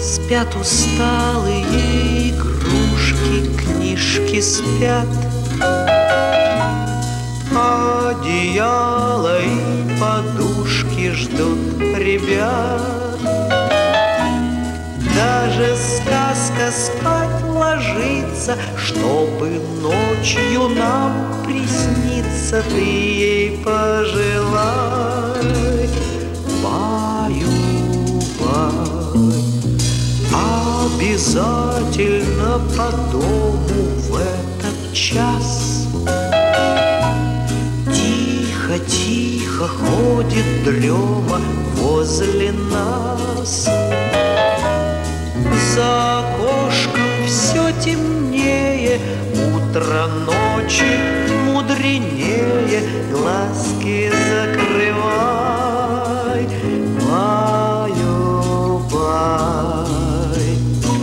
Спят усталые игрушки, книжки спят, одеяло и подушки ждут ребят. Даже сказка спать ложится, чтобы ночью нам присниться. Ты ей пожелай, баю-бай. Обязательно по дому в этот час тихо-тихо ходит дрема возле нас. За окошком все темнее, утро ночи мудренее. Глазки закрывай, баю-бай.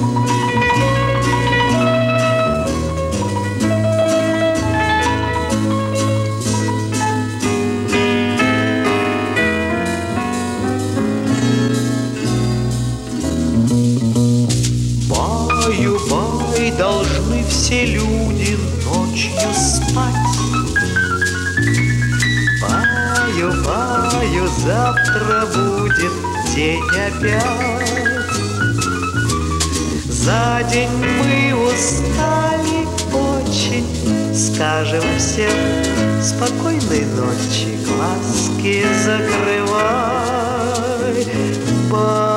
Баю-бай, должны все люди ночью спать. Баю-баю, завтра будет день опять. За день мы устали очень, скажем всем спокойной ночи, глазки закрывай.